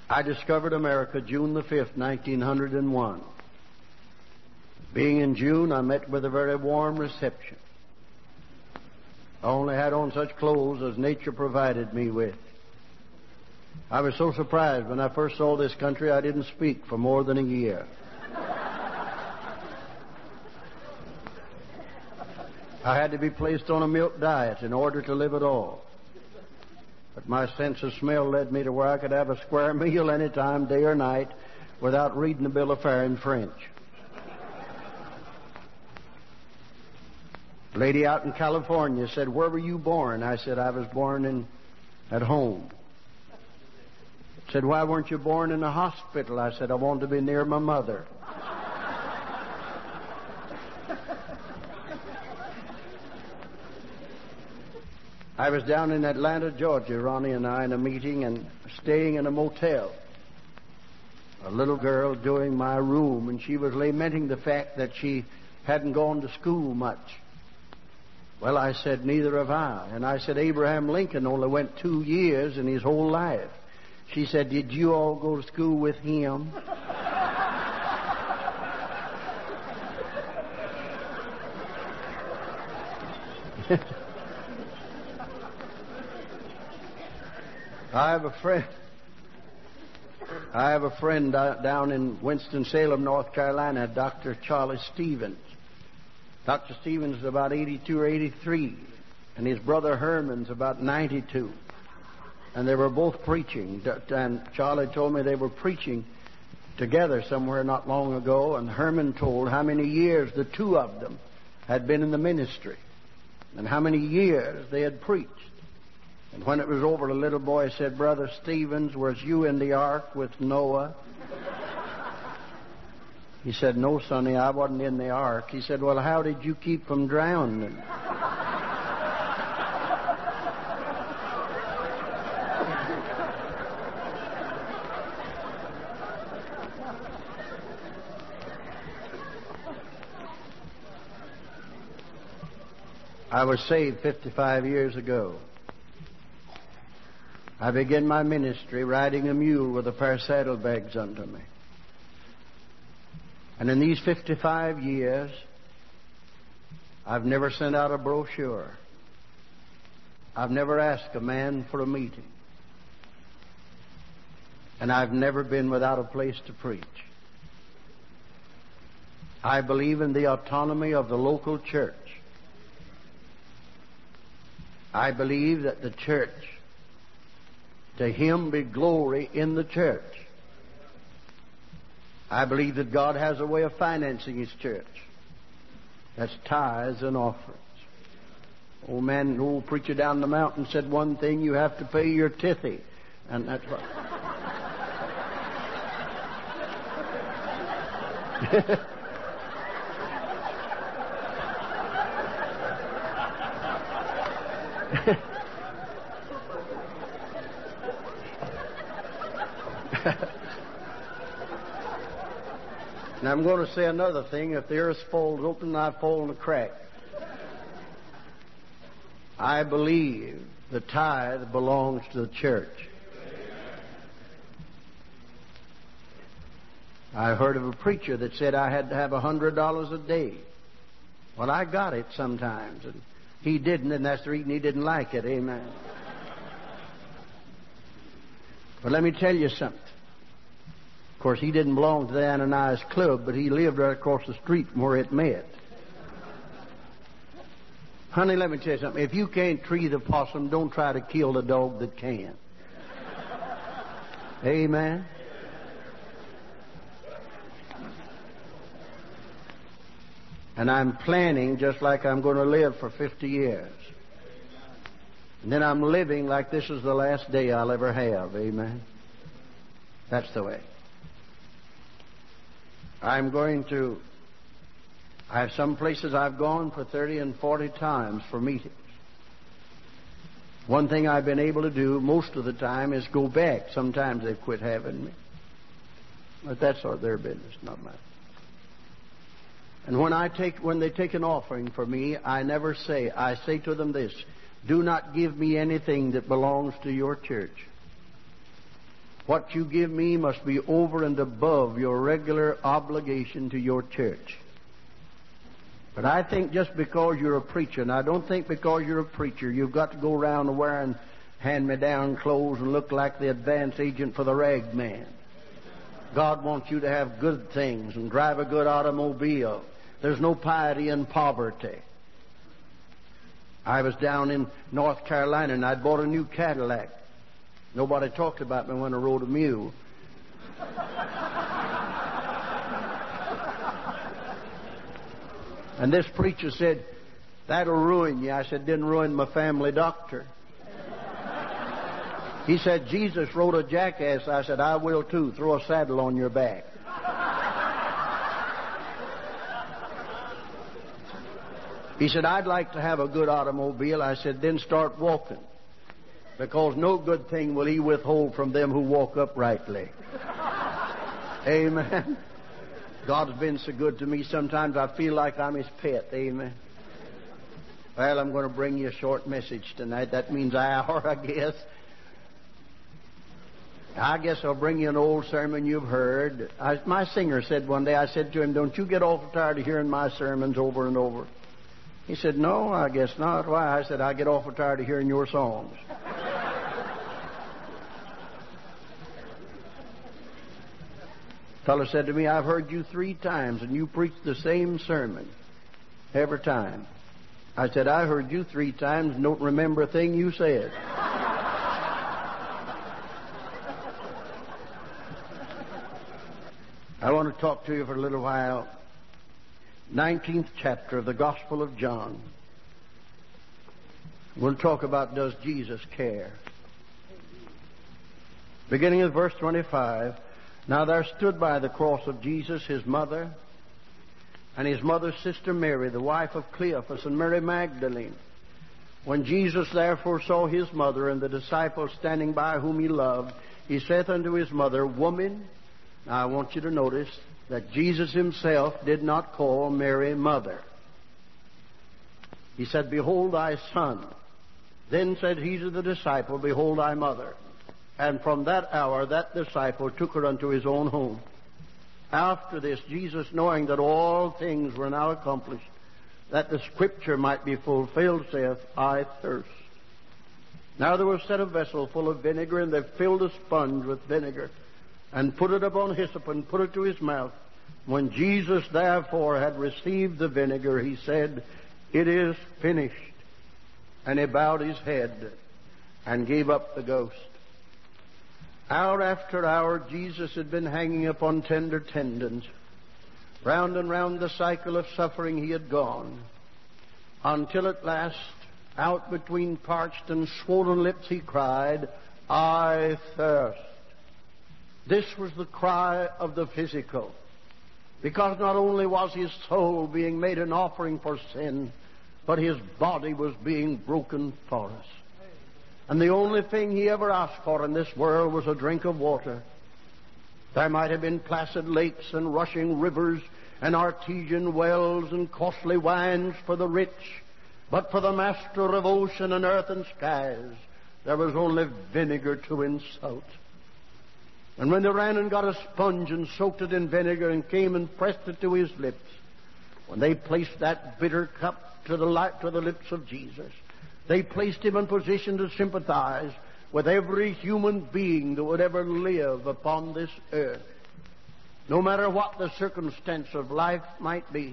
I discovered America June the 5th, 1901. Being in June, I met with a very warm reception. I only had on such clothes as nature provided me with. I was so surprised when I first saw this country, I didn't speak for more than a year. I had to be placed on a milk diet in order to live at all. But my sense of smell led me to where I could have a square meal any time, day or night, without reading the bill of fare in French. A lady out in California said, "Where were you born?" I said, "I was born at home." Said, "Why weren't you born in a hospital?" I said, "I wanted to be near my mother." I was down in Atlanta, Georgia, Ronnie and I, in a meeting and staying in a motel. A little girl doing my room, and she was lamenting the fact that she hadn't gone to school much. Well, I said, "Neither have I." And I said, "Abraham Lincoln only went 2 years in his whole life." She said, "Did you all go to school with him?" I have a friend down in Winston-Salem, North Carolina, Dr. Charlie Stevens. Dr. Stevens is about 82 or 83, and his brother Herman's about 92. And they were both preaching. And Charlie told me they were preaching together somewhere not long ago, and Herman told how many years the two of them had been in the ministry and how many years they had preached. And when it was over, the little boy said, "Brother Stevens, was you in the ark with Noah?" He said, "No, sonny, I wasn't in the ark." He said, "Well, how did you keep from drowning?" I was saved 55 years ago. I began my ministry riding a mule with a pair of saddlebags under me. And in these 55 years, I've never sent out a brochure. I've never asked a man for a meeting. And I've never been without a place to preach. I believe in the autonomy of the local church. I believe that the church, to Him be glory in the church. I believe that God has a way of financing His church. That's tithes and offerings. Old preacher down the mountain said one thing: you have to pay your tithe. And that's what... Now I'm going to say another thing. If the earth falls open, I fall in a crack. I believe the tithe belongs to the church. I heard of a preacher that said I had to have $100 a day. Well, I got it sometimes, and he didn't, and that's the reason he didn't like it. Amen. But let me tell you something. Of course, he didn't belong to the Ananias Club, but he lived right across the street from where it met. Honey, let me tell you something. If you can't tree the possum, don't try to kill the dog that can. Amen. And I'm planning just like I'm going to live for 50 years. And then I'm living like this is the last day I'll ever have. Amen. That's the way. I have some places I've gone for 30 and 40 times for meetings. One thing I've been able to do most of the time is go back. Sometimes they've quit having me. But that's their business, not mine. And when they take an offering for me, I say to them this: do not give me anything that belongs to your church. What you give me must be over and above your regular obligation to your church. But I think just because you're a preacher, and I don't think because you're a preacher, you've got to go around wearing hand-me-down clothes and look like the advance agent for the rag man. God wants you to have good things and drive a good automobile. There's no piety in poverty. I was down in North Carolina and I'd bought a new Cadillac. Nobody talked about me when I rode a mule. And this preacher said, "That'll ruin you." I said, "Didn't ruin my family doctor." He said, "Jesus rode a jackass." I said, "I will too. Throw a saddle on your back." He said, "I'd like to have a good automobile." I said, "Then start walking, because no good thing will he withhold from them who walk uprightly." Amen. God's been so good to me. Sometimes I feel like I'm his pet. Amen. Well, I'm going to bring you a short message tonight. That means an hour, I guess. I guess I'll bring you an old sermon you've heard. My singer said one day, I said to him, "Don't you get awful tired of hearing my sermons over and over?" He said, "No, I guess not." "Why?" I said, "I get awful tired of hearing your songs." Fellow said to me, "I've heard you 3 times and you preach the same sermon every time." I said, "I heard you 3 times and don't remember a thing you said." I want to talk to you for a little while. 19th chapter of the Gospel of John. We'll talk about, does Jesus care? Beginning with verse 25. Now there stood by the cross of Jesus his mother and his mother's sister Mary, the wife of Cleophas, and Mary Magdalene. When Jesus therefore saw his mother and the disciple standing by whom he loved, he saith unto his mother, "Woman," now I want you to notice that Jesus himself did not call Mary mother. He said, "Behold thy son." Then said he to the disciple, "Behold thy mother." And from that hour that disciple took her unto his own home. After this, Jesus, knowing that all things were now accomplished, that the scripture might be fulfilled, saith, "I thirst." Now there was set a vessel full of vinegar, and they filled a sponge with vinegar, and put it upon hyssop, and put it to his mouth. When Jesus therefore had received the vinegar, he said, "It is finished." And he bowed his head and gave up the ghost. Hour after hour, Jesus had been hanging upon tender tendons. Round and round the cycle of suffering he had gone, until at last, out between parched and swollen lips, he cried, "I thirst." This was the cry of the physical, because not only was his soul being made an offering for sin, but his body was being broken for us. And the only thing he ever asked for in this world was a drink of water. There might have been placid lakes and rushing rivers and artesian wells and costly wines for the rich, but for the master of ocean and earth and skies, there was only vinegar to insult. And when they ran and got a sponge and soaked it in vinegar and came and pressed it to his lips, when they placed that bitter cup to the lips of Jesus, they placed him in position to sympathize with every human being that would ever live upon this earth. No matter what the circumstance of life might be,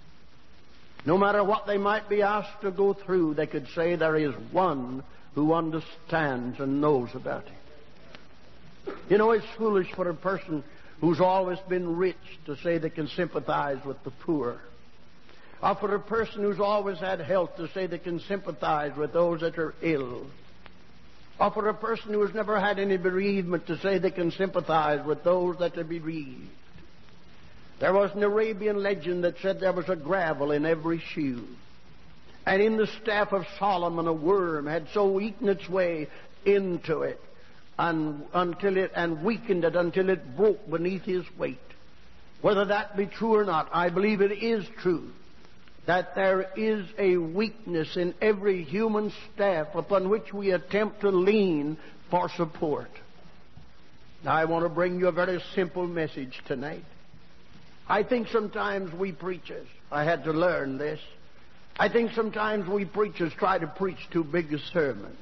no matter what they might be asked to go through, they could say there is one who understands and knows about it. You know, it's foolish for a person who's always been rich to say they can sympathize with the poor. Or for a person who's always had health to say they can sympathize with those that are ill. Or for a person who has never had any bereavement to say they can sympathize with those that are bereaved. There was an Arabian legend that said there was a gravel in every shoe. And in the staff of Solomon a worm had so eaten its way into it and weakened it until it broke beneath his weight. Whether that be true or not, I believe it is true that there is a weakness in every human staff upon which we attempt to lean for support. Now, I want to bring you a very simple message tonight. I think sometimes we preachers, I had to learn this, I think sometimes we preachers try to preach too big a sermons.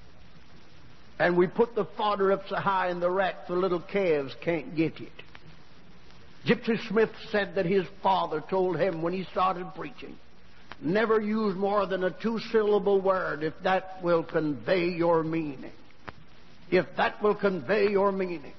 And we put the fodder up so high in the rack the little calves can't get it. Gypsy Smith said that his father told him when he started preaching, never use more than a 2-syllable word if that will convey your meaning. If that will convey your meaning.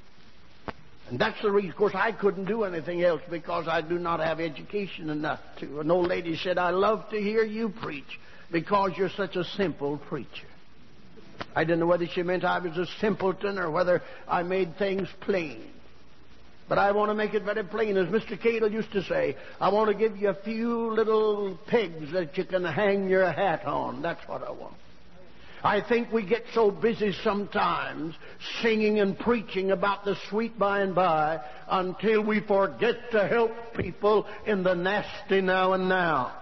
And that's the reason. Of course, I couldn't do anything else because I do not have education enough to. An old lady said, I love to hear you preach because you're such a simple preacher. I didn't know whether she meant I was a simpleton or whether I made things plain. But I want to make it very plain. As Mr. Cadle used to say, I want to give you a few little pegs that you can hang your hat on. That's what I want. I think we get so busy sometimes singing and preaching about the sweet by and by until we forget to help people in the nasty now and now.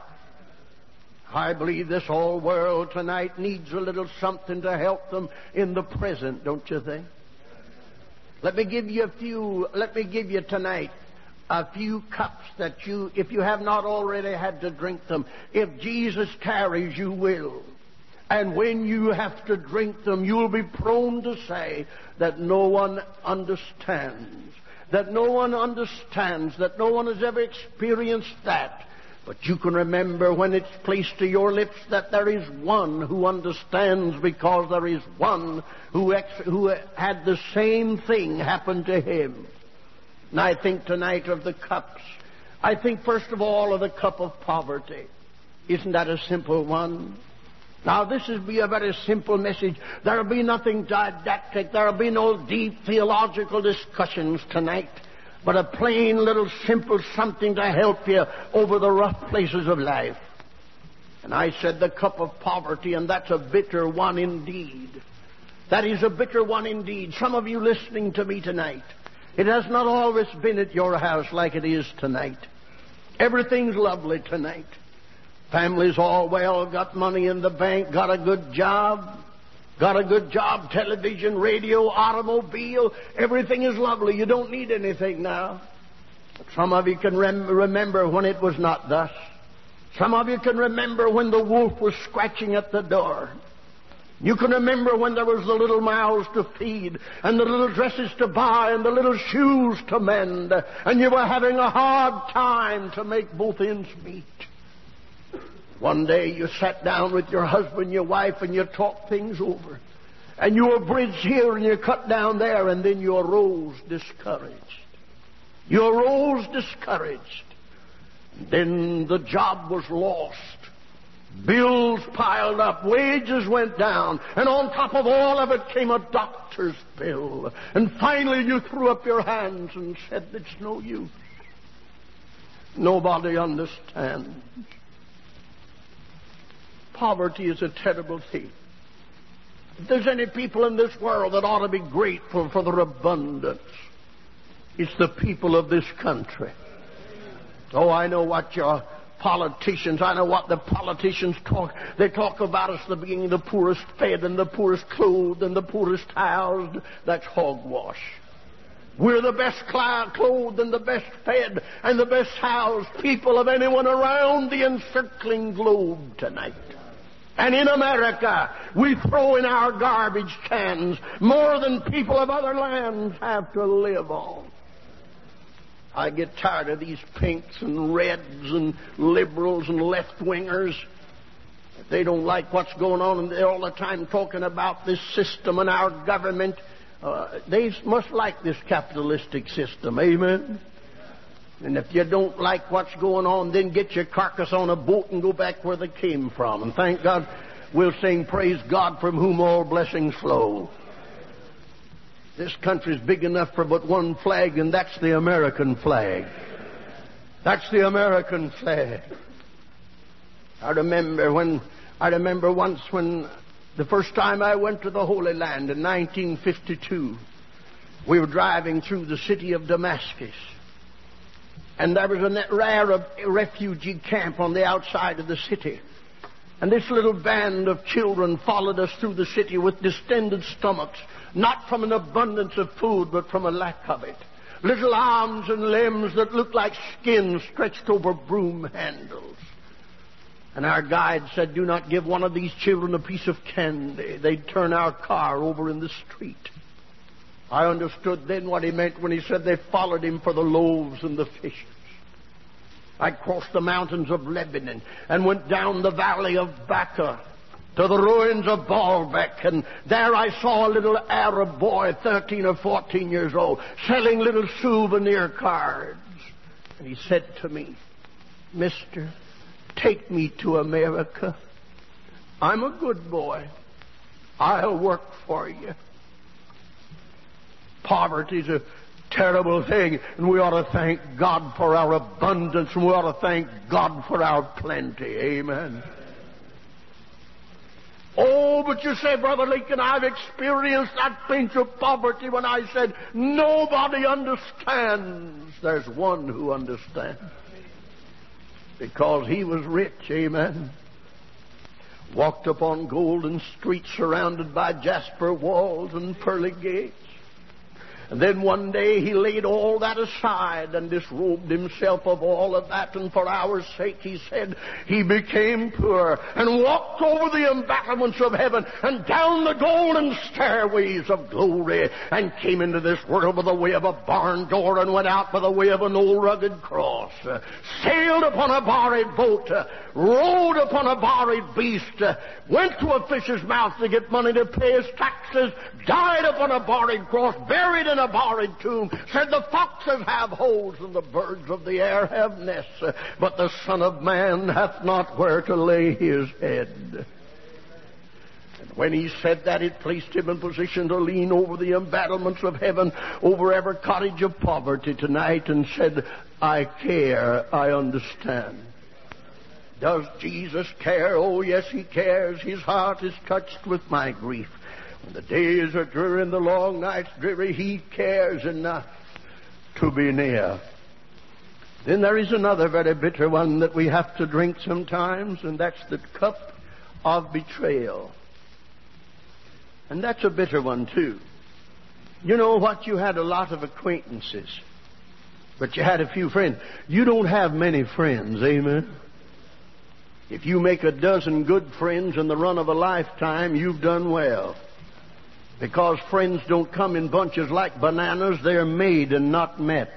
I believe this whole world tonight needs a little something to help them in the present, don't you think? Let me give you tonight a few cups that you, if you have not already had to drink them, if Jesus tarries, you will. And when you have to drink them, you'll be prone to say that no one understands. That no one understands. That no one has ever experienced that. But you can remember when it's placed to your lips that there is one who understands because there is one who had the same thing happen to him. And I think tonight of the cups. I think first of all of the cup of poverty. Isn't that a simple one? Now, this will be a very simple message. There will be nothing didactic. There will be no deep theological discussions tonight, but a plain little simple something to help you over the rough places of life. And I said the cup of poverty, and that's a bitter one indeed. That is a bitter one indeed. Some of you listening to me tonight, it has not always been at your house like it is tonight. Everything's lovely tonight. Families all well, got money in the bank, got a good job, television, radio, automobile. Everything is lovely. You don't need anything now. But some of you can remember when it was not thus. Some of you can remember when the wolf was scratching at the door. You can remember when there was the little mouths to feed and the little dresses to buy and the little shoes to mend, and you were having a hard time to make both ends meet. One day you sat down with your husband, your wife, and you talked things over. And you abridged here and you cut down there, and then you arose discouraged. You arose discouraged. Then the job was lost. Bills piled up. Wages went down. And on top of all of it came a doctor's bill. And finally you threw up your hands and said, it's no use. Nobody understands. Poverty is a terrible thing. If there's any people in this world that ought to be grateful for their abundance, it's the people of this country. Oh, I know what your politicians, I know what the politicians talk. They talk about us being the poorest fed and the poorest clothed and the poorest housed. That's hogwash. We're the best clothed and the best fed and the best housed people of anyone around the encircling globe tonight. And in America, we throw in our garbage cans more than people of other lands have to live on. I get tired of these pinks and reds and liberals and left-wingers. They don't like what's going on, and they're all the time talking about this system and our government. They must like this capitalistic system. Amen? And if you don't like what's going on, then get your carcass on a boat and go back where they came from. And thank God we'll sing, praise God from whom all blessings flow. This country's big enough for but one flag, and that's the American flag. That's the American flag. I remember once when the first time I went to the Holy Land in 1952, we were driving through the city of Damascus. And there was a rare refugee camp on the outside of the city. And this little band of children followed us through the city with distended stomachs, not from an abundance of food, but from a lack of it. Little arms and limbs that looked like skin stretched over broom handles. And our guide said, do not give one of these children a piece of candy. They'd turn our car over in the street. I understood then what he meant when he said they followed him for the loaves and the fishes. I crossed the mountains of Lebanon and went down the valley of Baca to the ruins of Baalbek, and there I saw a little Arab boy, 13 or 14 years old, selling little souvenir cards. And he said to me, Mister, take me to America. I'm a good boy. I'll work for you. Poverty's a terrible thing, and we ought to thank God for our abundance, and we ought to thank God for our plenty. Amen. Oh, but you say, Brother Lincoln, I've experienced that pinch of poverty when I said, nobody understands. There's one who understands. Because he was rich, amen. Walked upon golden streets surrounded by jasper walls and pearly gates. And then one day he laid all that aside and disrobed himself of all of that. And for our sake, he said, he became poor and walked over the embattlements of heaven and down the golden stairways of glory and came into this world by the way of a barn door and went out by the way of an old rugged cross. Sailed upon a borrowed boat, rode upon a borrowed beast, went to a fish's mouth to get money to pay his taxes, died upon a borrowed cross, buried in a borrowed tomb, said the foxes have holes and the birds of the air have nests, but the Son of Man hath not where to lay his head. And when he said that, it placed him in position to lean over the embattlements of heaven, over every cottage of poverty tonight, and said, I care, I understand. Does Jesus care? Oh, yes, he cares. His heart is touched with my grief. When the days are dreary and the long nights dreary, he cares enough to be near. Then there is another very bitter one that we have to drink sometimes, and that's the cup of betrayal. And that's a bitter one, too. You know what? You had a lot of acquaintances, but you had a few friends. You don't have many friends, amen? If you make a dozen good friends in the run of a lifetime, you've done well. Because friends don't come in bunches like bananas. They're made and not met.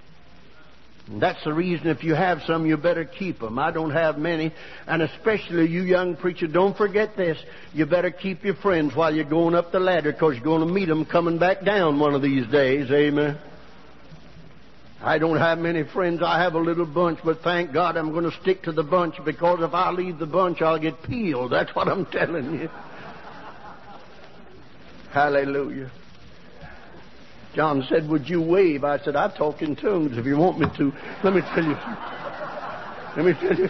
And that's the reason if you have some, you better keep them. I don't have many. And especially you young preachers, don't forget this. You better keep your friends while you're going up the ladder, because you're going to meet them coming back down one of these days. Amen. I don't have many friends. I have a little bunch, but thank God I'm going to stick to the bunch, because if I leave the bunch, I'll get peeled. That's what I'm telling you. Hallelujah. John said, would you wave? I said, I talk in tongues if you want me to. Let me tell you.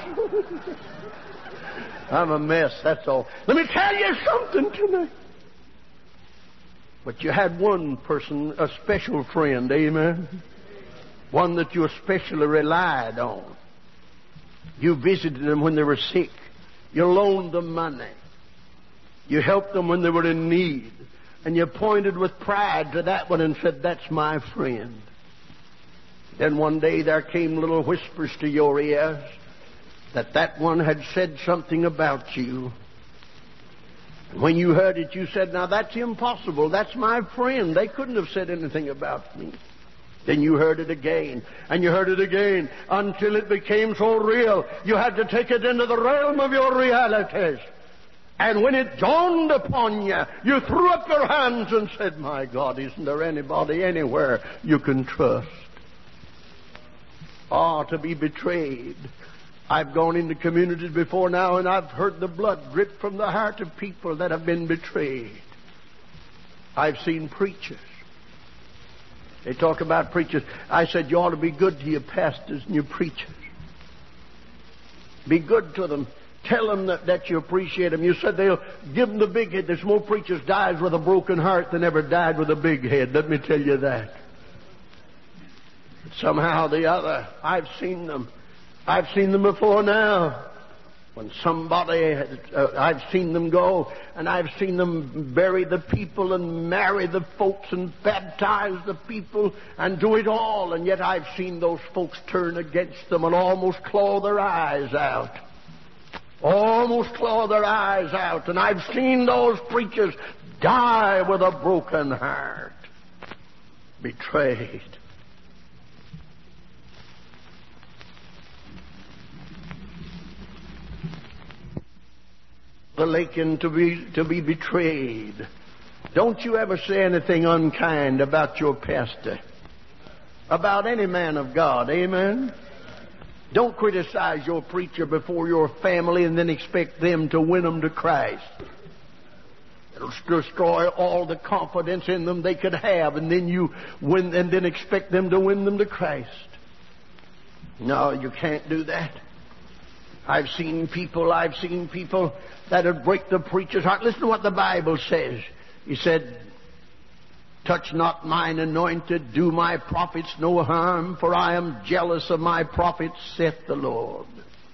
I'm a mess, that's all. Let me tell you something tonight. But you had one person, a special friend, amen? One that you especially relied on. You visited them when they were sick. You loaned them money. You helped them when they were in need. And you pointed with pride to that one and said, that's my friend. Then one day there came little whispers to your ears that one had said something about you. And when you heard it, you said, now that's impossible. That's my friend. They couldn't have said anything about me. Then you heard it again, and you heard it again, until it became so real, you had to take it into the realm of your realities. And when it dawned upon you, you threw up your hands and said, my God, isn't there anybody anywhere you can trust? To be betrayed. I've gone into communities before now, and I've heard the blood drip from the heart of people that have been betrayed. I've seen preachers. They talk about preachers. I said, you ought to be good to your pastors and your preachers. Be good to them. Tell them that you appreciate them. You said they'll give them the big head. There's more preachers dies with a broken heart than ever died with a big head. Let me tell you that. But somehow or the other, I've seen them. I've seen them before now. When somebody, I've seen them go, and I've seen them bury the people and marry the folks and baptize the people and do it all, and yet I've seen those folks turn against them and almost claw their eyes out. Almost claw their eyes out. And I've seen those preachers die with a broken heart. Betrayed. The likened to be betrayed. Don't you ever say anything unkind about your pastor, about any man of God. Amen? Don't criticize your preacher before your family and then expect them to win them to Christ. It'll destroy all the confidence in them they could have, and then you win, and then expect them to win them to Christ. No, you can't do that. I've seen people that would break the preacher's heart. Listen to what the Bible says. He said, touch not mine anointed, do my prophets no harm, for I am jealous of my prophets, saith the Lord.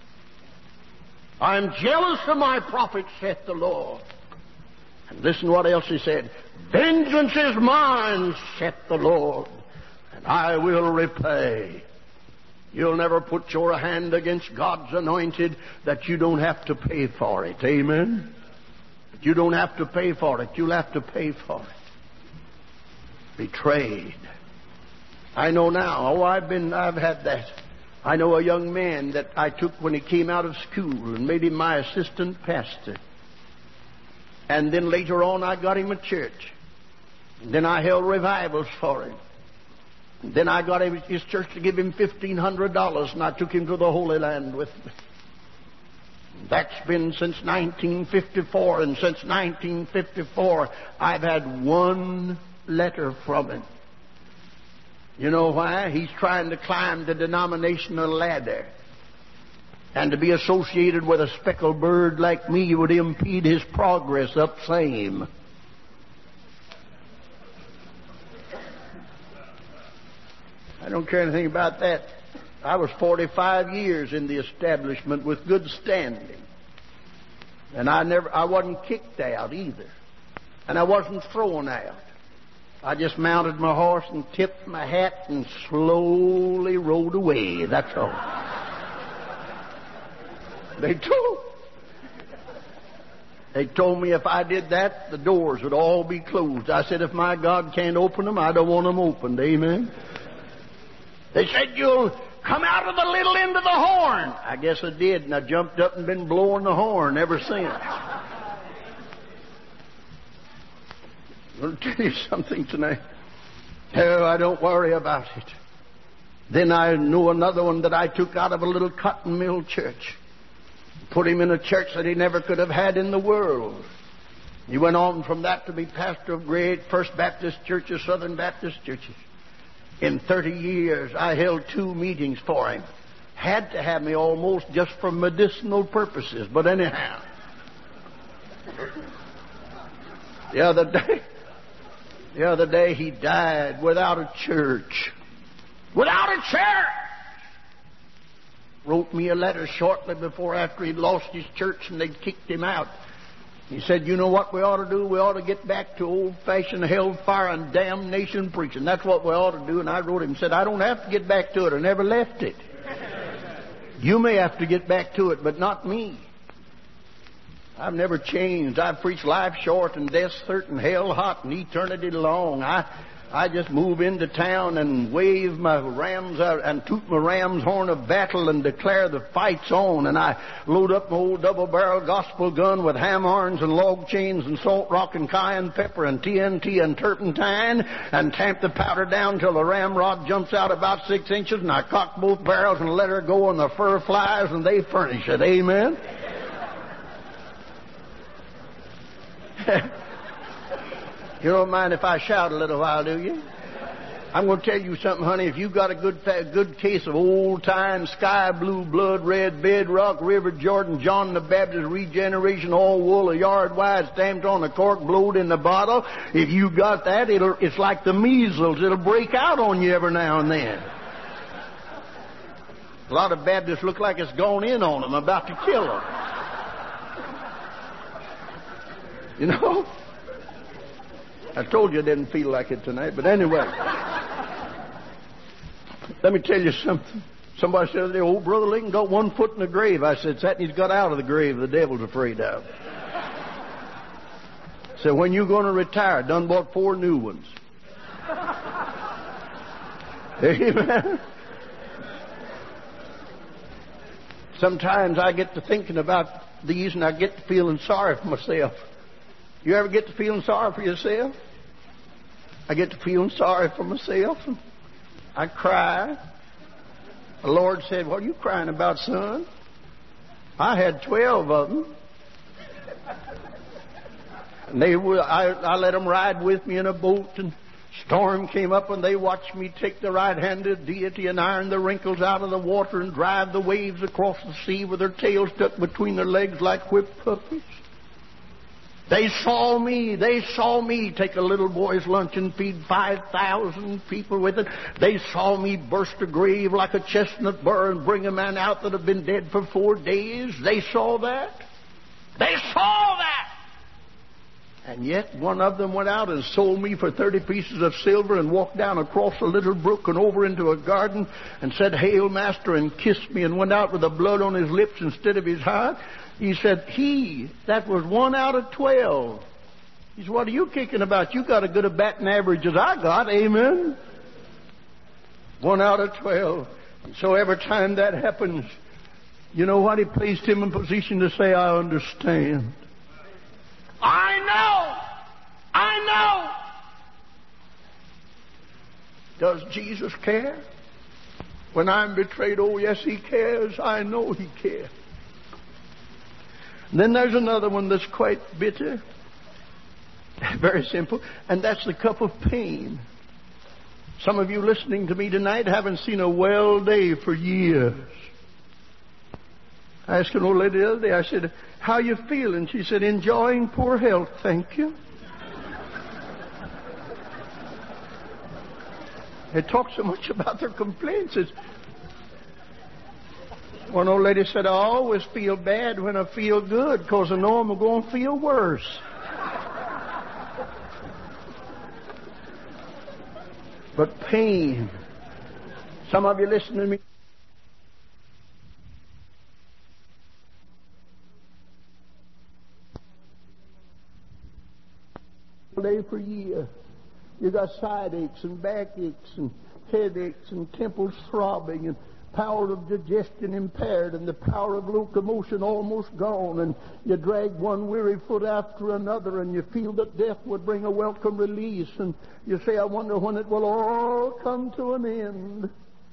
I am jealous of my prophets, saith the Lord. And listen to what else he said. Vengeance is mine, saith the Lord, and I will repay. You'll never put your hand against God's anointed that you don't have to pay for it. Amen? You don't have to pay for it. You'll have to pay for it. Betrayed. I know now. Oh, I've had that. I know a young man that I took when he came out of school and made him my assistant pastor. And then later on I got him a church. And then I held revivals for him. Then I got his church to give him $1,500, and I took him to the Holy Land with me. That's been since 1954, and since 1954, I've had one letter from him. You know why? He's trying to climb the denominational ladder. And to be associated with a speckled bird like me would impede his progress up same. I don't care anything about that. I was 45 years in the establishment with good standing. And I wasn't kicked out either. And I wasn't thrown out. I just mounted my horse and tipped my hat and slowly rode away. That's all. They told me if I did that, the doors would all be closed. I said, if my God can't open them, I don't want them opened. Amen? They said, you'll come out of the little end of the horn. I guess I did, and I jumped up and been blowing the horn ever since. I'll tell you something tonight. Oh, I don't worry about it. Then I knew another one that I took out of a little cotton mill church. Put him in a church that he never could have had in the world. He went on from that to be pastor of great First Baptist churches, Southern Baptist churches. In 30 years, I held 2 meetings for him. Had to have me almost just for medicinal purposes. But anyhow, the other day he died without a church. Without a church! Wrote me a letter shortly before after he'd lost his church and they'd kicked him out. He said, you know what we ought to do? We ought to get back to old-fashioned hellfire and damnation preaching. That's what we ought to do. And I wrote him and said, I don't have to get back to it. I never left it. You may have to get back to it, but not me. I've never changed. I've preached life short and death certain, hell hot and eternity long. I just move into town and wave my rams out and toot my ram's horn of battle and declare the fight's on. And I load up my old double-barrel gospel gun with ham horns and log chains and salt rock and cayenne pepper and TNT and turpentine and tamp the powder down till the ramrod jumps out about 6 inches, and I cock both barrels and let her go, and the fur flies and they furnish it. Amen? You don't mind if I shout a little while, do you? I'm going to tell you something, honey. If you've got a good case of old-time sky blue, blood red, bedrock, River Jordan, John the Baptist, regeneration, all wool, a yard wide, stamped on the cork, blowed in the bottle, if you got that, it's like the measles. It'll break out on you every now and then. A lot of Baptists look like it's gone in on them, about to kill them. You know? I told you I didn't feel like it tonight, but anyway. Let me tell you something. Somebody said, old Brother Lincoln got one foot in the grave. I said, that he's got out of the grave the devil's afraid of. So when you going to retire? Done bought 4 new ones. Amen. Sometimes I get to thinking about these and I get to feeling sorry for myself. You ever get to feeling sorry for yourself? I get to feeling sorry for myself. And I cry. The Lord said, what are you crying about, son? I had 12 of them. And I let them ride with me in a boat, and storm came up, and they watched me take the right-handed deity and iron the wrinkles out of the water and drive the waves across the sea with their tails tucked between their legs like whipped puppies. They saw me take a little boy's lunch and feed 5,000 people with it. They saw me burst a grave like a chestnut burr and bring a man out that had been dead for 4 days. They saw that. They saw that. And yet one of them went out and sold me for 30 pieces of silver and walked down across a little brook and over into a garden and said, Hail, Master, and kissed me and went out with the blood on his lips instead of his heart. He said, that was 1 out of 12. He said, what are you kicking about? You got as good a batting average as I got, amen? 1 out of 12. So every time that happens, you know what? He placed him in position to say, I understand. I know. Does Jesus care? When I'm betrayed, oh yes, He cares. I know He cares. And then there's another one that's quite bitter. Very simple. And that's the cup of pain. Some of you listening to me tonight haven't seen a well day for years. I asked an old lady the other day, I said, how you feeling? She said, enjoying poor health, thank you. They talk so much about their complaints. One old lady said, I always feel bad when I feel good because I know I'm going to feel worse. But pain. Some of you listen to me. Day for years. You got side aches and back aches and headaches and temples throbbing and power of digestion impaired and the power of locomotion almost gone, and you drag one weary foot after another, and you feel that death would bring a welcome release, and you say, I wonder when it will all come to an end.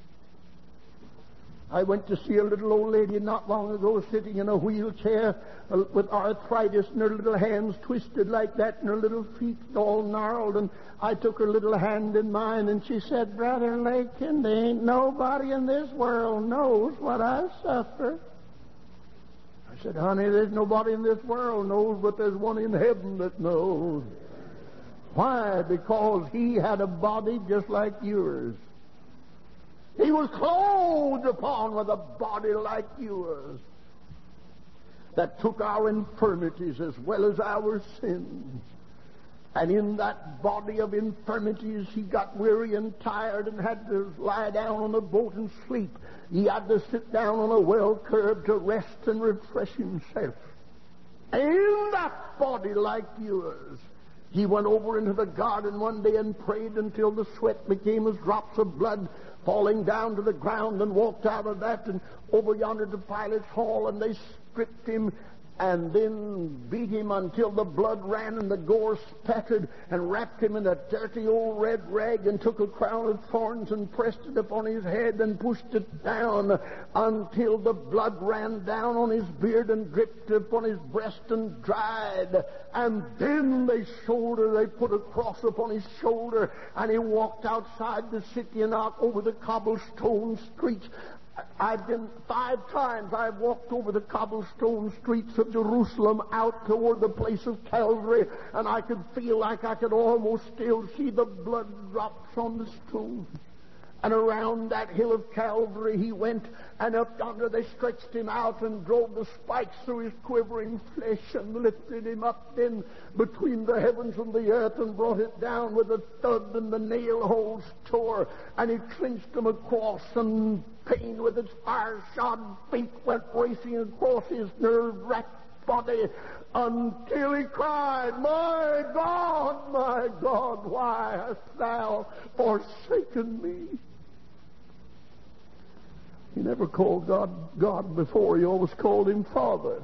I went to see a little old lady not long ago sitting in a wheelchair with arthritis and her little hands twisted like that and her little feet all gnarled, and I took her little hand in mine and she said, Brother Lakin, there ain't nobody in this world knows what I suffer. I said, honey, there's nobody in this world knows, but there's one in heaven that knows. Why? Because He had a body just like yours. He was clothed upon with a body like yours that took our infirmities as well as our sins. And in that body of infirmities, He got weary and tired and had to lie down on a boat and sleep. He had to sit down on a well curb to rest and refresh Himself. And in that body like yours, He went over into the garden one day and prayed until the sweat became as drops of blood falling down to the ground, and walked out of that and over yonder to Pilate's hall, and they stripped Him and then beat Him until the blood ran and the gore spattered, and wrapped Him in a dirty old red rag and took a crown of thorns and pressed it upon His head and pushed it down until the blood ran down on His beard and dripped upon His breast and dried. And then they put a cross upon His shoulder, and He walked outside the city and out over the cobblestone streets. I've been 5 times. I've walked over the cobblestone streets of Jerusalem out toward the place of Calvary, and I could feel like I could almost still see the blood drops on the stones. And around that hill of Calvary he went, and up yonder they stretched him out and drove the spikes through his quivering flesh and lifted him up then between the heavens and the earth and brought it down with a thud, and the nail holes tore, and he clinched him across, and pain with its fire-shod feet went racing across his nerve-racked body until he cried, my God, why hast thou forsaken me? He never called God before. He always called him Father.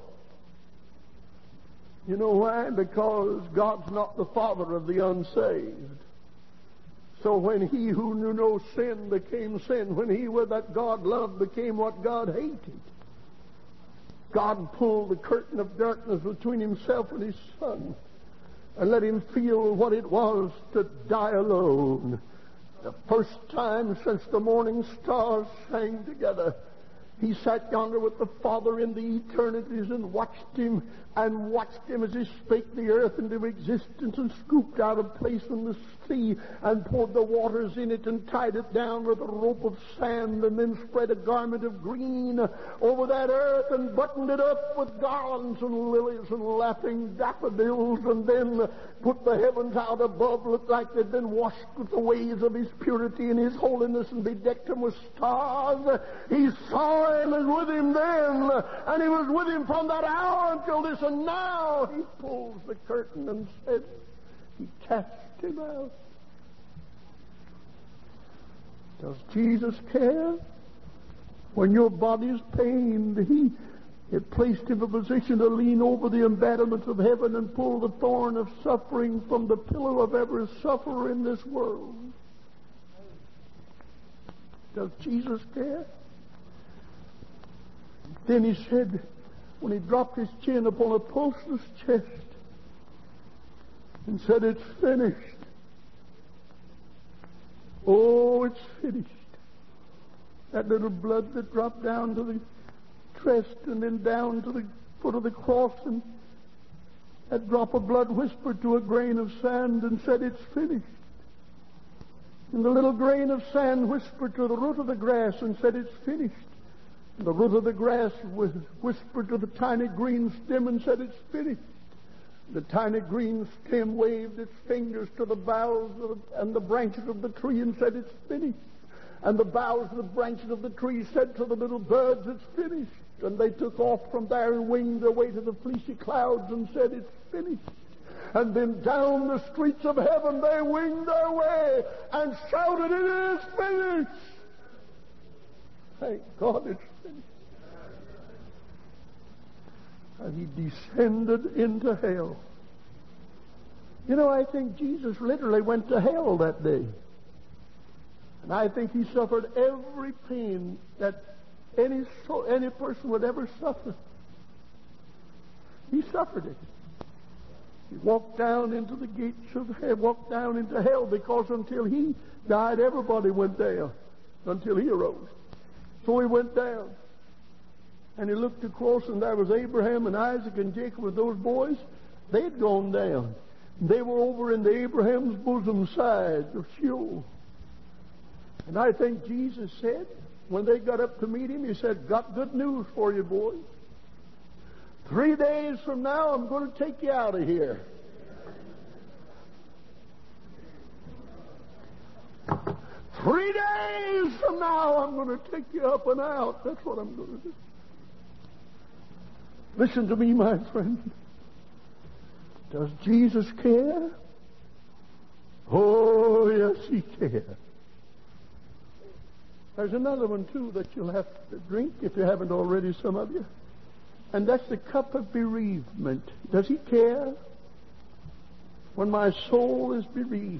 You know why? Because God's not the father of the unsaved. So when he who knew no sin became sin, when he that God loved became what God hated, God pulled the curtain of darkness between himself and his Son and let him feel what it was to die alone. The first time since the morning stars sang together, he sat yonder with the Father in the eternities and watched him as he spake the earth into existence and scooped out a place in the sea and poured the waters in it and tied it down with a rope of sand and then spread a garment of green over that earth and buttoned it up with garlands and lilies and laughing daffodils and then put the heavens out above, looked like they'd been washed with the waves of his purity and his holiness and bedecked him with stars. He saw him and with him then, and he was with him from that hour until this, and now he pulls the curtain and said, he cast him out. Does Jesus care? When your body is pained, he had placed him in a position to lean over the embattlements of heaven and pull the thorn of suffering from the pillow of every sufferer in this world. Does Jesus care? Then he said, when he dropped his chin upon a pulseless chest and said, it's finished. Oh, it's finished. That little blood that dropped down to the chest and then down to the foot of the cross, and that drop of blood whispered to a grain of sand and said, it's finished. And the little grain of sand whispered to the root of the grass and said, it's finished. And the root of the grass whispered to the tiny green stem and said, it's finished. The tiny green stem waved its fingers to the boughs and the branches of the tree and said, it's finished. And the boughs and the branches of the tree said to the little birds, it's finished. And they took off from there and winged their way to the fleecy clouds and said, it's finished. And then down the streets of heaven they winged their way and shouted, it is finished. Thank God it's finished. And he descended into hell. You know, I think Jesus literally went to hell that day. And I think he suffered every pain that any person would ever suffer. He suffered it. He walked down into the gates of hell, walked down into hell, because until he died, everybody went down until he arose. So he went down. And he looked across, and there was Abraham and Isaac and Jacob with those boys. They'd gone down. They were over in the Abraham's bosom side of Sheol. And I think Jesus said, when they got up to meet him, he said, got good news for you, boys. 3 days from now, I'm going to take you out of here. 3 days from now, I'm going to take you up and out. That's what I'm going to do. Listen to me, my friend. Does Jesus care? Oh, yes, he cares. There's another one, too, that you'll have to drink if you haven't already, some of you. And that's the cup of bereavement. Does he care? When my soul is bereaved.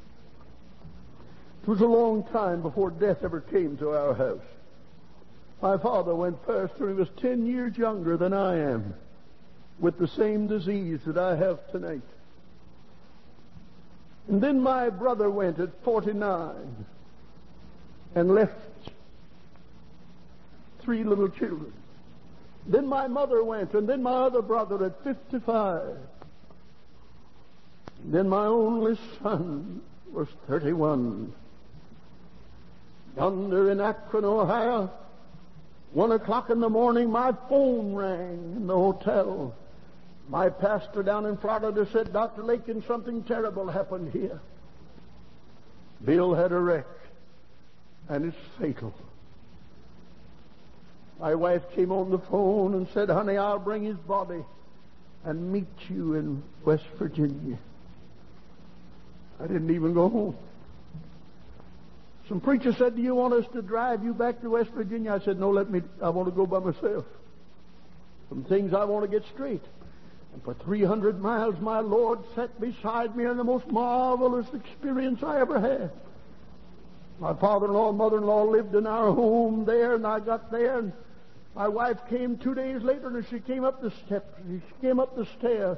It was a long time before death ever came to our house. My father went first when he was 10 years younger than I am, with the same disease that I have tonight. And then my brother went at 49 and left 3 little children. Then my mother went, and then my other brother at 55. And then my only son was 31. Yonder in Akron, Ohio, 1 o'clock in the morning, my phone rang in the hotel. My pastor down in Florida said, Dr. Lakin, something terrible happened here. Bill had a wreck, and it's fatal. My wife came on the phone and said, honey, I'll bring his body and meet you in West Virginia. I didn't even go home. Some preacher said, do you want us to drive you back to West Virginia? I said, no, I want to go by myself. Some things I want to get straight. And for 300 miles, my Lord sat beside me in the most marvelous experience I ever had. My father-in-law and mother-in-law lived in our home there, and I got there, and my wife came 2 days later, and she came up the steps. She came up the stairs.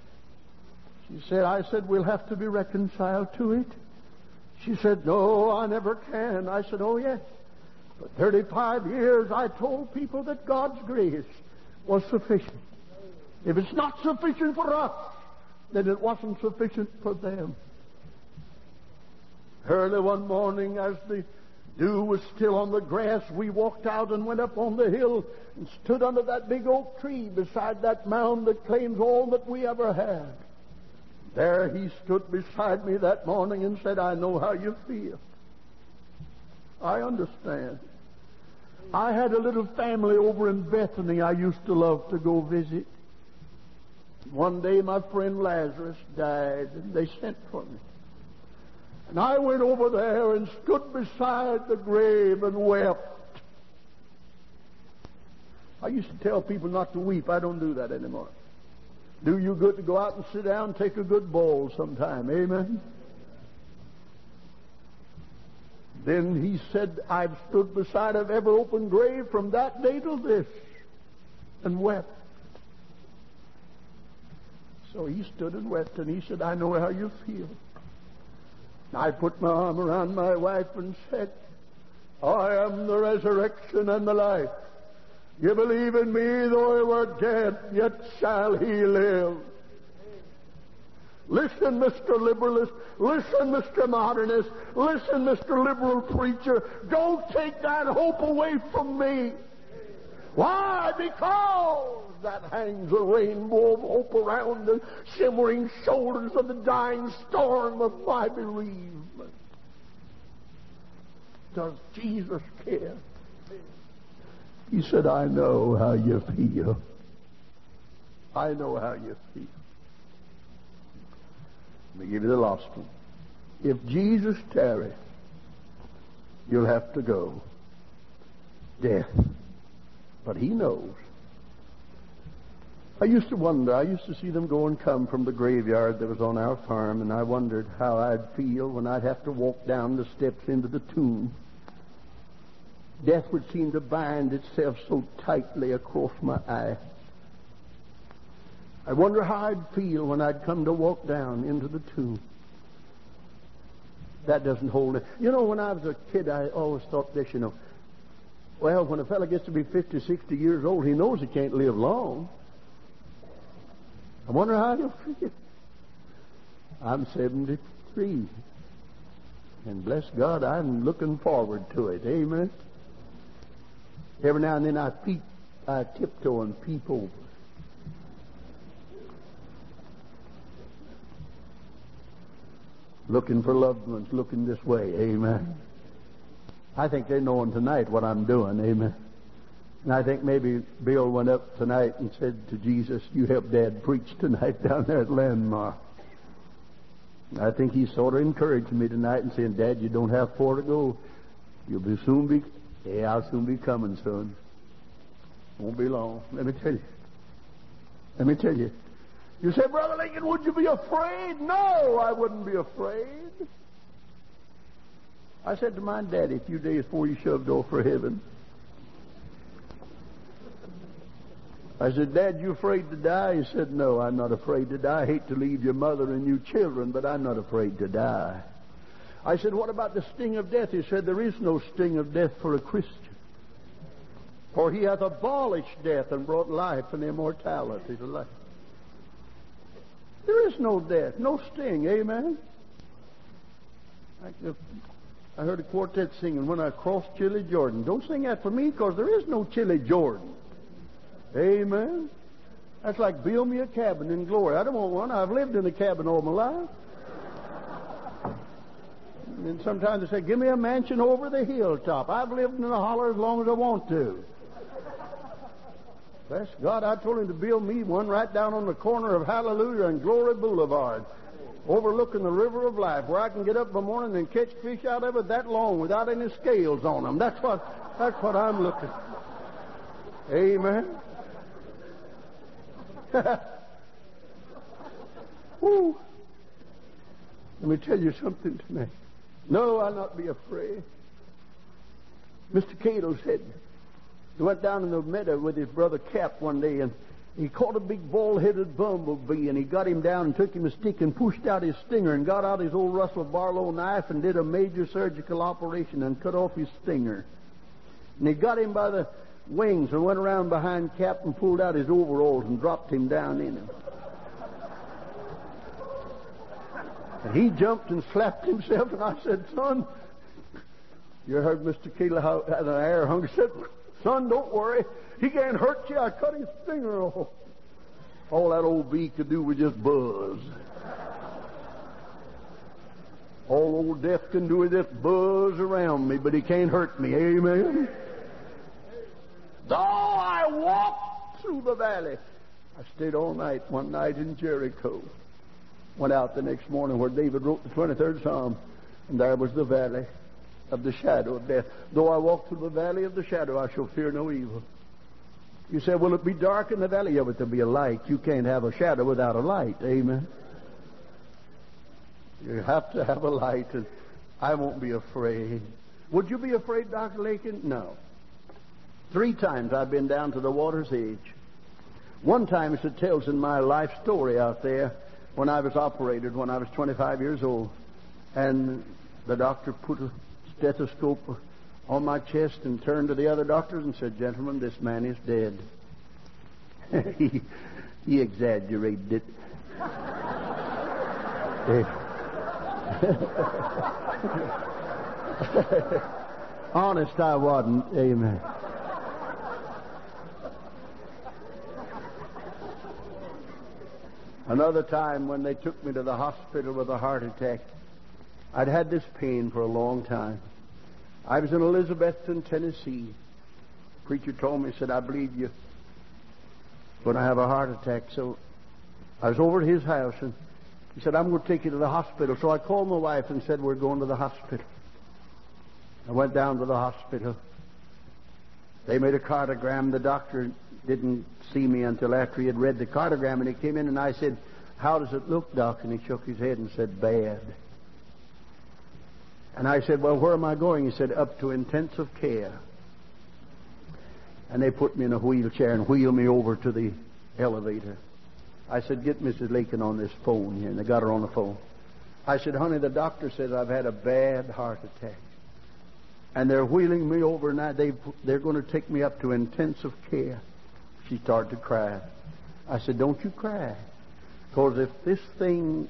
I said, we'll have to be reconciled to it. She said, no, I never can. I said, oh, yes. For 35 years, I told people that God's grace was sufficient. If it's not sufficient for us, then it wasn't sufficient for them. Early one morning, as the dew was still on the grass, we walked out and went up on the hill and stood under that big oak tree beside that mound that claims all that we ever had. There he stood beside me that morning and said, I know how you feel. I understand. I had a little family over in Bethany I used to love to go visit. One day my friend Lazarus died, and they sent for me. And I went over there and stood beside the grave and wept. I used to tell people not to weep. I don't do that anymore. Do you good to go out and sit down and take a good bowl sometime. Amen? Then he said, I've stood beside of every open grave from that day till this, and wept. So he stood and wept, and he said, I know how you feel. I put my arm around my wife and said, I am the resurrection and the life. You believe in me, though he were dead, yet shall he live. Listen, Mr. Liberalist. Listen, Mr. Modernist. Listen, Mr. Liberal preacher. Don't take that hope away from me. Why? Because that hangs a rainbow of hope around the shimmering shoulders of the dying storm of my bereavement. Does Jesus care? He said, I know how you feel. I know how you feel. Let me give you the last one. If Jesus tarries, you'll have to go. Death. But he knows. I used to wonder, I used to see them go and come from the graveyard that was on our farm, and I wondered how I'd feel when I'd have to walk down the steps into the tomb. Death would seem to bind itself so tightly across my eye. I wonder how I'd feel when I'd come to walk down into the tomb. That doesn't hold it. You know, when I was a kid, I always thought this, well, when a fellow gets to be 50, 60 years old, he knows he can't live long. I wonder how he'll feel. I'm 73. And bless God, I'm looking forward to it. Amen. Every now and then I tiptoe and peep over. Looking for loved ones, looking this way. Amen. I think they're knowing tonight what I'm doing. Amen. And I think maybe Bill went up tonight and said to Jesus, you help Dad preach tonight down there at Landmark. I think he sort of encouraged me tonight and saying, Dad, you don't have far to go. I'll soon be coming, son. Won't be long. Let me tell you. You say, Brother Lincoln, would you be afraid? No, I wouldn't be afraid. I said to my daddy a few days before he shoved off for heaven. I said, Dad, you afraid to die? He said, no, I'm not afraid to die. I hate to leave your mother and you children, but I'm not afraid to die. I said, what about the sting of death? He said, there is no sting of death for a Christian. For he hath abolished death and brought life and immortality to life. There is no death, no sting. Amen. I heard a quartet singing, When I Crossed Chilly Jordan. Don't sing that for me, because there is no Chilly Jordan. Amen. That's like build me a cabin in glory. I don't want one. I've lived in a cabin all my life. And sometimes they say, give me a mansion over the hilltop. I've lived in a holler as long as I want to. Bless God, I told him to build me one right down on the corner of Hallelujah and Glory Boulevard, overlooking the river of life, where I can get up in the morning and catch fish out of it that long without any scales on them. That's what I'm looking. Amen. Woo. Let me tell you something tonight. No, I'll not be afraid. Mr. Cato said he went down in the meadow with his brother Cap one day, and he caught a big bald-headed bumblebee, and he got him down and took him a stick and pushed out his stinger and got out his old Russell Barlow knife and did a major surgical operation and cut off his stinger. And he got him by the wings and went around behind Cap and pulled out his overalls and dropped him down in them. And he jumped and slapped himself, and I said, son, you heard Mr. Cato how an air hungry. Said, son, don't worry. He can't hurt you. I cut his finger off. All that old bee could do was just buzz. All old death can do is just buzz around me, but he can't hurt me. Amen. Though I walked through the valley. I stayed all night, one night in Jericho. Went out the next morning where David wrote the 23rd Psalm, and there was the valley of the shadow of death. Though I walk through the valley of the shadow, I shall fear no evil. You say, will it be dark in the valley? Yeah, but there'll be a light. You can't have a shadow without a light. Amen. You have to have a light, and I won't be afraid. Would you be afraid, Dr. Lakin? No. 3 times I've been down to the water's edge. One time, as it tells in my life story out there, when I was operated when I was 25 years old, and the doctor put a stethoscope on my chest and turned to the other doctors and said, gentlemen, this man is dead. he exaggerated it. Honest, I wasn't. Amen. Another time when they took me to the hospital with a heart attack, I'd had this pain for a long time. I was in Elizabethton, Tennessee. The preacher told me, he said, I believe you're going to have a heart attack. So I was over at his house, and he said, I'm going to take you to the hospital. So I called my wife and said, we're going to the hospital. I went down to the hospital. They made a cardiogram. The doctor didn't see me until after he had read the cardiogram, and he came in, and I said, how does it look, Doc? And he shook his head and said, bad. And I said, well, where am I going? He said, up to intensive care. And they put me in a wheelchair and wheeled me over to the elevator. I said, get Mrs. Lakin on this phone here. And they got her on the phone. I said, honey, the doctor says I've had a bad heart attack. And they're wheeling me over now. They're going to take me up to intensive care. She started to cry. I said, don't you cry. Because if this thing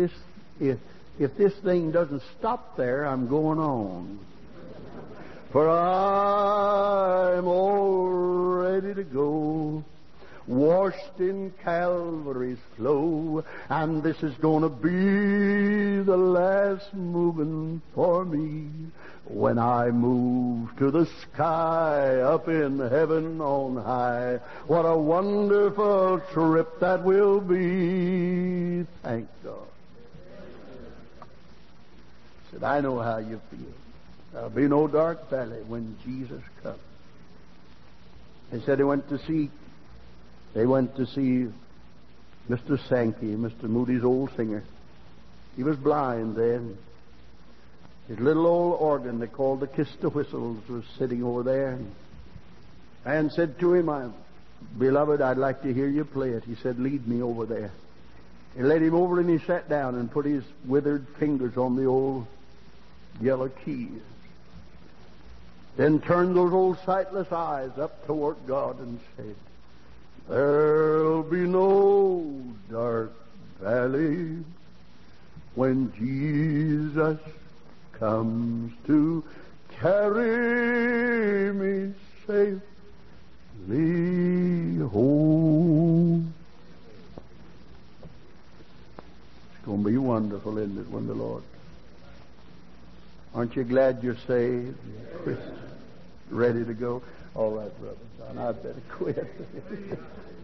doesn't stop there, I'm going on. For I'm all ready to go, washed in Calvary's flow, and this is going to be the last moving for me. When I move to the sky up in heaven on high, what a wonderful trip that will be. Thank God. I said, I know how you feel. There'll be no dark valley when Jesus comes. They said they went to see Mr. Sankey, Mr. Moody's old singer. He was blind then. His little old organ they called the Kiss the Whistles was sitting over there, and said to him, beloved, I'd like to hear you play it. He said, lead me over there. He led him over, and he sat down and put his withered fingers on the old yellow keys. Then turned those old sightless eyes up toward God and said, there'll be no dark valley when Jesus comes to carry me safely home. It's going to be wonderful, isn't it, when the Lord... Aren't you glad you're saved? Christian, ready to go? All right, brother John, I'd better quit.